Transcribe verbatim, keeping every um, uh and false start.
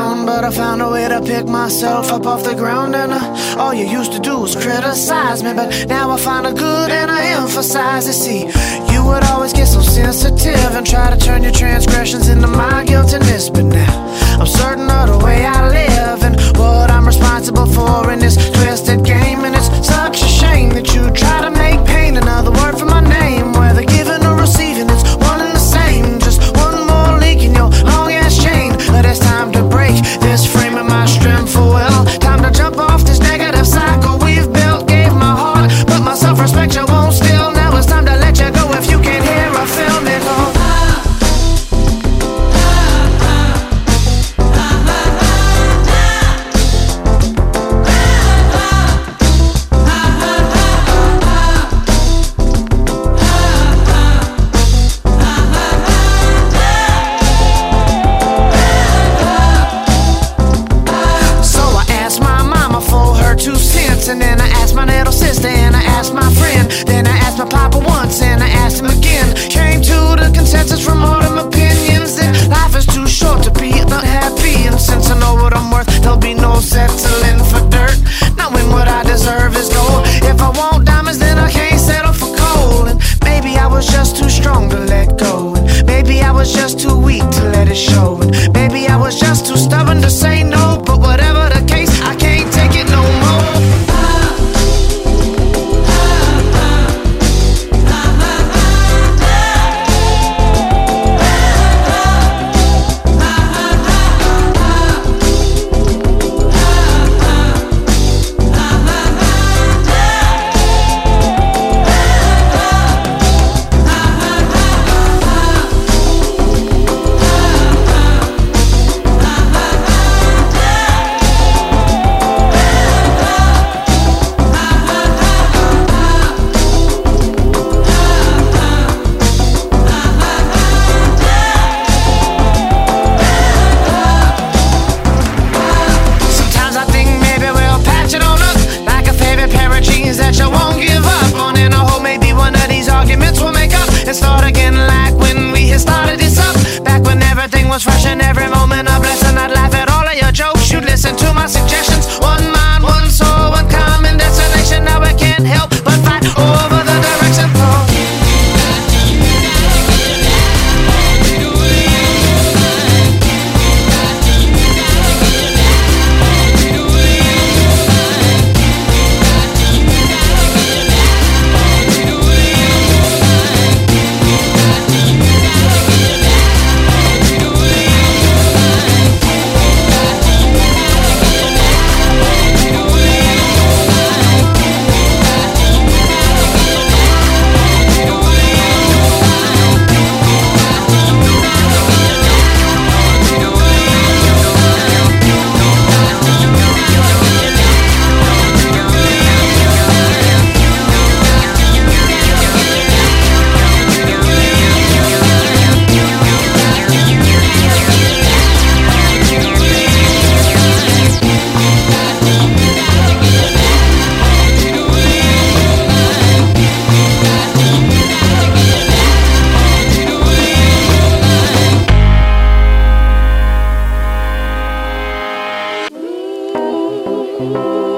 down, but I found a way to pick myself up off the ground. And uh, all you used to do was criticize me, but now I find a good and I emphasize it. See, you would always get so sensitive and try to turn your transgressions into my guiltiness, but now I'm certain of the way I live and what I'm responsible for in this twisted game. And it's such a shame that you try to make pain another word for my name. Whether giving or receiving, it's one and the same. Just one more link in your long ass chain. But it's time to break this frame of my strength for well. Time to jump off this negative cycle we've built. Gave my heart, but my self-respect you won't steal. Now it's time to let you go if you can't hear or feel me. Oh. And then I asked my little sister, and I asked my friend. Then I asked my papa once, and I asked him again. Came to the consensus from all them opinions that life is too short to be unhappy. And since I know what I'm worth, there'll be no settling for dirt. Knowing what I deserve is gold. If I want diamonds, then I can't settle for coal. And maybe I was just too strong to let go. And maybe I was just too weak to let it show. And maybe I was just too stubborn to say no. But whatever the case, I can't take it no more. Fresh in every moment of blessing. I'd laugh at all of your jokes. You'd listen to my suggestions. One mind, one soul, one common destination. Now I can't help but fight over the direction. Oh. Thank you.